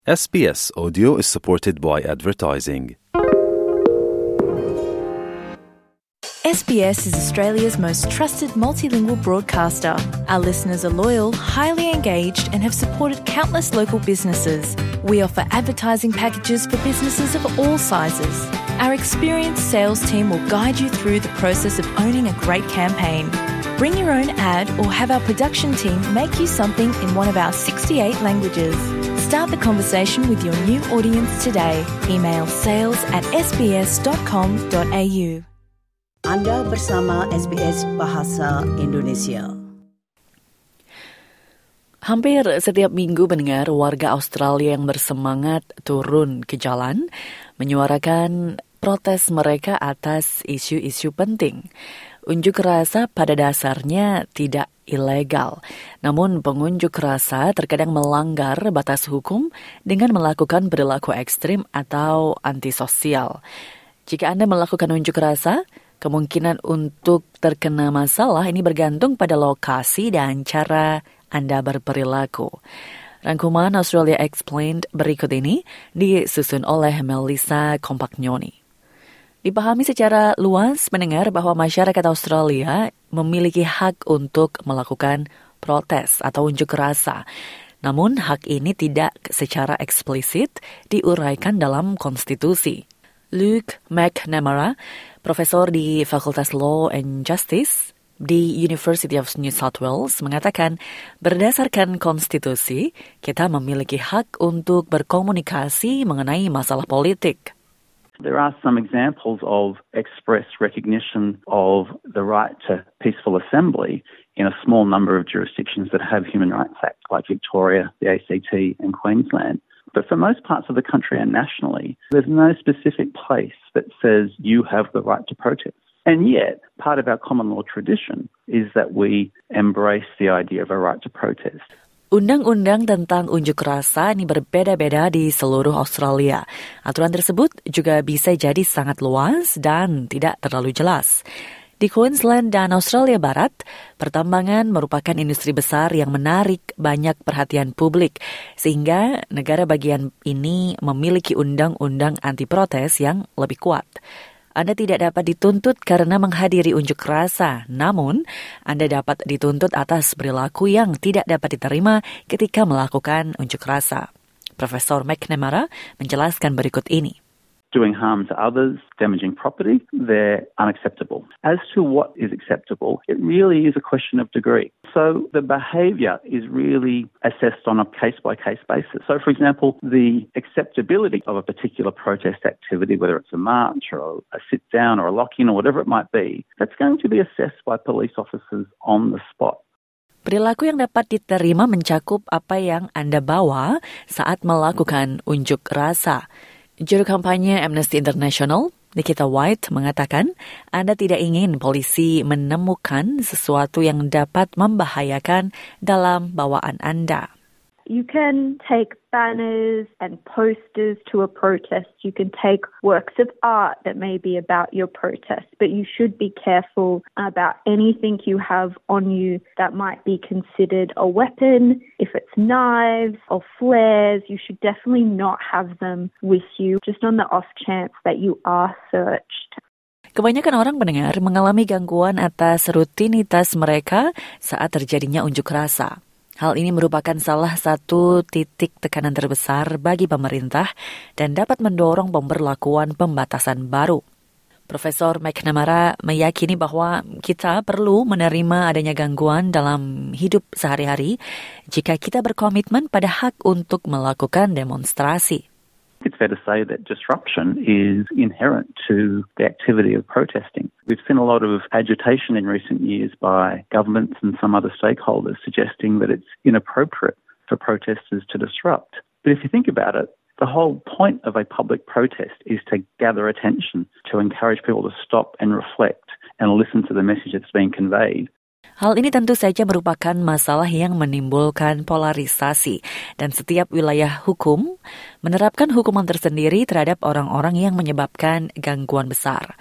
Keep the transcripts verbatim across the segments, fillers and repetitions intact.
S B S Audio is supported by advertising. S B S is Australia's most trusted multilingual broadcaster. Our listeners are loyal, highly engaged, and have supported countless local businesses. We offer advertising packages for businesses of all sizes. Our experienced sales team will guide you through the process of owning a great campaign. Bring your own ad or have our production team make you something in one of our sixty-eight languages. Start the conversation with your new audience today. Email sales at s b s dot com dot a u. Anda bersama S B S Bahasa Indonesia. Hampir setiap minggu mendengar warga Australia yang bersemangat turun ke jalan menyuarakan protes mereka atas isu-isu penting. Unjuk rasa pada dasarnya tidak ilegal, namun pengunjuk rasa terkadang melanggar batas hukum dengan melakukan perilaku ekstrim atau antisosial. Jika Anda melakukan unjuk rasa, kemungkinan untuk terkena masalah ini bergantung pada lokasi dan cara Anda berperilaku. Rangkuman Australia Explained berikut ini disusun oleh Melissa Compagnoni. Dipahami secara luas mendengar bahwa masyarakat Australia memiliki hak untuk melakukan protes atau unjuk rasa. Namun hak ini tidak secara eksplisit diuraikan dalam konstitusi. Luke McNamara, profesor di Fakultas Law and Justice di University of New South Wales, mengatakan berdasarkan konstitusi, kita memiliki hak untuk berkomunikasi mengenai masalah politik. There are some examples of express recognition of the right to peaceful assembly in a small number of jurisdictions that have Human Rights Act, like Victoria, the A C T and Queensland. But for most parts of the country and nationally, there's no specific place that says you have the right to protest. And yet, part of our common law tradition is that we embrace the idea of a right to protest. Undang-undang tentang unjuk rasa ini berbeda-beda di seluruh Australia. Aturan tersebut juga bisa jadi sangat luas dan tidak terlalu jelas. Di Queensland dan Australia Barat, pertambangan merupakan industri besar yang menarik banyak perhatian publik, sehingga negara bagian ini memiliki undang-undang anti-protes yang lebih kuat. Anda tidak dapat dituntut karena menghadiri unjuk rasa, namun Anda dapat dituntut atas perilaku yang tidak dapat diterima ketika melakukan unjuk rasa. Profesor McNamara menjelaskan berikut ini. Doing harm to others, damaging property, they're unacceptable. As to what is acceptable, it really is a question of degree. So the behaviour is really assessed on a case-by-case basis. So, for example, the acceptability of a particular protest activity, whether it's a march or a sit-down or a lock-in or whatever it might be, that's going to be assessed by police officers on the spot. Perilaku yang dapat diterima mencakup apa yang Anda bawa saat melakukan unjuk rasa. Juru kampanye Amnesty International, Nikita White, mengatakan Anda tidak ingin polisi menemukan sesuatu yang dapat membahayakan dalam bawaan Anda. You can take banners and posters to a protest. You can take works of art that may be about your protest, but you should be careful about anything you have on you that might be considered a weapon. If it's knives or flares, you should definitely not have them with you, just on the off chance that you are searched. Kebanyakan orang mendengar mengalami gangguan atas rutinitas mereka saat terjadinya unjuk rasa. Hal ini merupakan salah satu titik tekanan terbesar bagi pemerintah dan dapat mendorong pemberlakuan pembatasan baru. Profesor McNamara meyakini bahwa kita perlu menerima adanya gangguan dalam hidup sehari-hari jika kita berkomitmen pada hak untuk melakukan demonstrasi. It's fair to say that disruption is inherent to the activity of protesting. We've seen a lot of agitation in recent years by governments and some other stakeholders suggesting that it's inappropriate for protesters to disrupt. But if you think about it, the whole point of a public protest is to gather attention, to encourage people to stop and reflect and listen to the message that's being conveyed. Hal ini tentu saja merupakan masalah yang menimbulkan polarisasi dan setiap wilayah hukum menerapkan hukuman tersendiri terhadap orang-orang yang menyebabkan gangguan besar.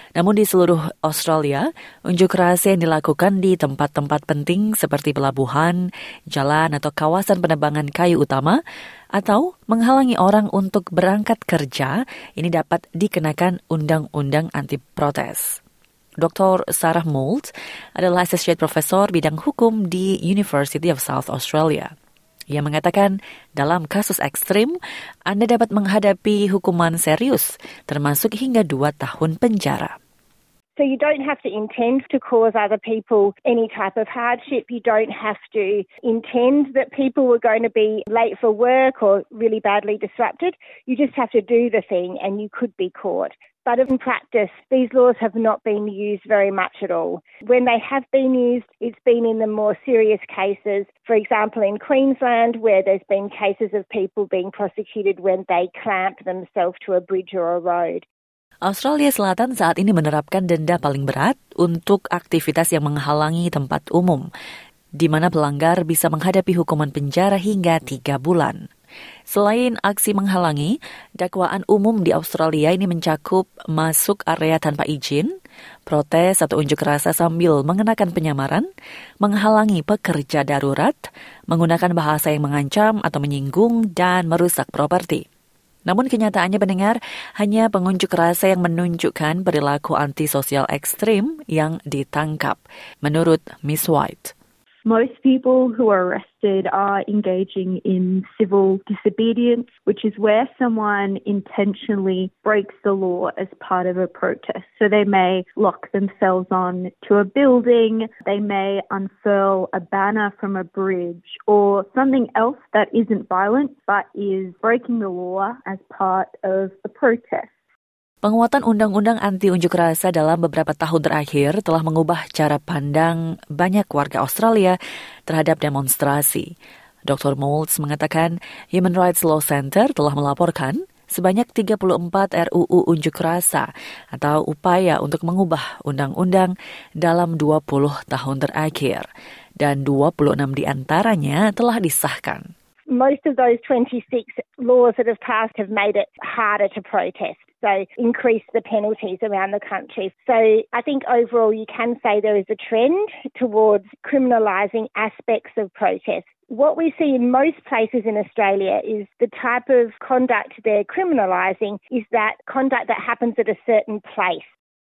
Namun di seluruh Australia, unjuk rasa yang dilakukan di tempat-tempat penting seperti pelabuhan, jalan atau kawasan penebangan kayu utama, atau menghalangi orang untuk berangkat kerja, ini dapat dikenakan undang-undang anti-protes. Doktor Sarah Moult adalah Associate Professor bidang hukum di University of South Australia. Ia mengatakan, dalam kasus ekstrim, Anda dapat menghadapi hukuman serius, termasuk hingga dua tahun penjara. So you don't have to intend to cause other people any type of hardship. You don't have to intend that people were going to be late for work or really badly disrupted. You just have to do the thing and you could be caught. But in practice, these laws have not been used very much at all. When they have been used, it's been in the more serious cases. For example, in Queensland, where there's been cases of people being prosecuted when they clamped themselves to a bridge or a road. Australia Selatan saat ini menerapkan denda paling berat untuk aktivitas yang menghalangi tempat umum, di mana pelanggar bisa menghadapi hukuman penjara hingga tiga bulan. Selain aksi menghalangi, dakwaan umum di Australia ini mencakup masuk area tanpa izin, protes atau unjuk rasa sambil mengenakan penyamaran, menghalangi pekerja darurat, menggunakan bahasa yang mengancam atau menyinggung, dan merusak properti. Namun kenyataannya pendengar, hanya pengunjuk rasa yang menunjukkan perilaku antisosial ekstrim yang ditangkap, menurut Miss White. Most people who are arrested are engaging in civil disobedience, which is where someone intentionally breaks the law as part of a protest. So they may lock themselves on to a building, they may unfurl a banner from a bridge, or something else that isn't violent but is breaking the law as part of a protest. Penguatan undang-undang anti unjuk rasa dalam beberapa tahun terakhir telah mengubah cara pandang banyak warga Australia terhadap demonstrasi. Doktor Moulds mengatakan Human Rights Law Center telah melaporkan sebanyak tiga puluh empat R U U unjuk rasa atau upaya untuk mengubah undang-undang dalam dua puluh tahun terakhir, dan dua puluh enam di antaranya telah disahkan. Most of those twenty-six laws that have passed have made it harder to protest. So increase the penalties around the country. So I think overall you can say there is a trend towards criminalising aspects of protest. What we see in most places in Australia is the type of conduct they're criminalising is that conduct that happens at a certain place.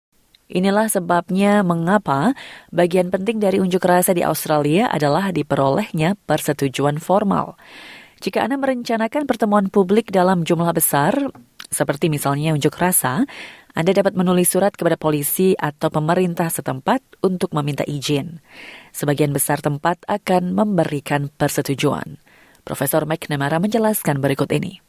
Inilah sebabnya mengapa bagian penting dari unjuk rasa di Australia adalah diperolehnya persetujuan formal. Jika Anda merencanakan pertemuan publik dalam jumlah besar, seperti misalnya unjuk rasa, Anda dapat menulis surat kepada polisi atau pemerintah setempat untuk meminta izin. Sebagian besar tempat akan memberikan persetujuan. Profesor McNamara menjelaskan berikut ini.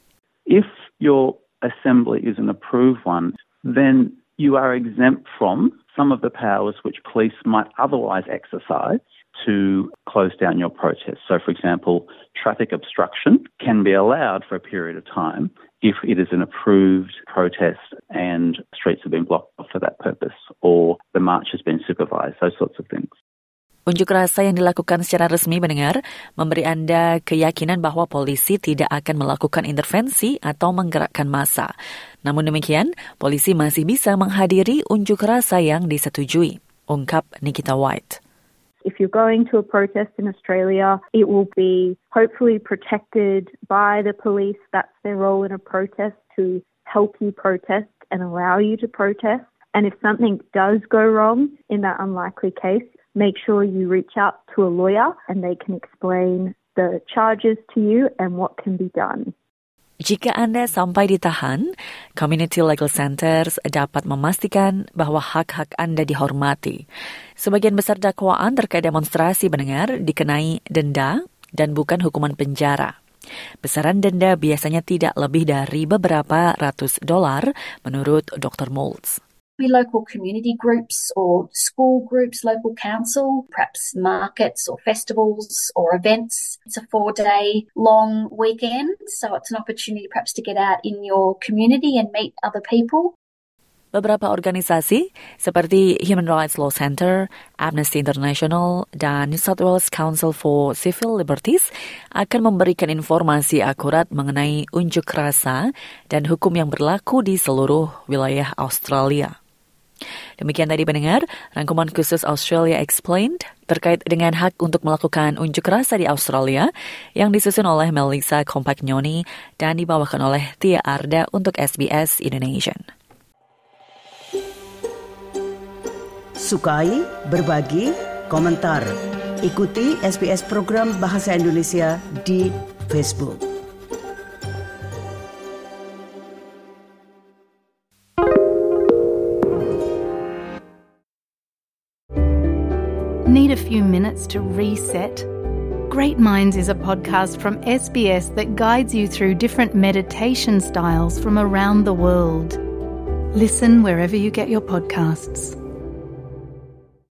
If your assembly is an approved one, then you are exempt from some of the powers which police might otherwise exercise to close down your protest. So, for example, traffic obstruction can be allowed for a period of time if it is an approved protest and streets have been blocked for that purpose, or the march has been supervised, those sorts of things. Unjuk rasa yang dilakukan secara resmi mendengar memberi Anda keyakinan bahwa polisi tidak akan melakukan intervensi atau menggerakkan massa. Namun demikian, polisi masih bisa menghadiri unjuk rasa yang disetujui, ungkap Nikita White. If you're going to a protest in Australia, it will be hopefully protected by the police. That's their role in a protest, to help you protest and allow you to protest. And if something does go wrong in that unlikely case, make sure you reach out to a lawyer and they can explain the charges to you and what can be done. Jika Anda sampai ditahan, Community Legal Centers dapat memastikan bahwa hak-hak Anda dihormati. Sebagian besar dakwaan terkait demonstrasi mendengar dikenai denda dan bukan hukuman penjara. Besaran denda biasanya tidak lebih dari beberapa ratus dolar, menurut doktor Moulds. Be local community groups or school groups, local council, perhaps markets or festivals or events. It's a four-day long weekend, so it's an opportunity perhaps to get out in your community and meet other people. Beberapa organisasi seperti Human Rights Law Center, Amnesty International, dan New South Wales Council for Civil Liberties akan memberikan informasi akurat mengenai unjuk rasa dan hukum yang berlaku di seluruh wilayah Australia. Demikian tadi pendengar, rangkuman khusus Australia Explained terkait dengan hak untuk melakukan unjuk rasa di Australia yang disusun oleh Melissa Compagnoni dan dibawakan oleh Tia Arda untuk S B S Indonesia. Sukai, berbagi, komentar. Ikuti S B S program Bahasa Indonesia di Facebook. Need a few minutes to reset? Great Minds is a podcast from S B S that guides you through different meditation styles from around the world. Listen wherever you get your podcasts.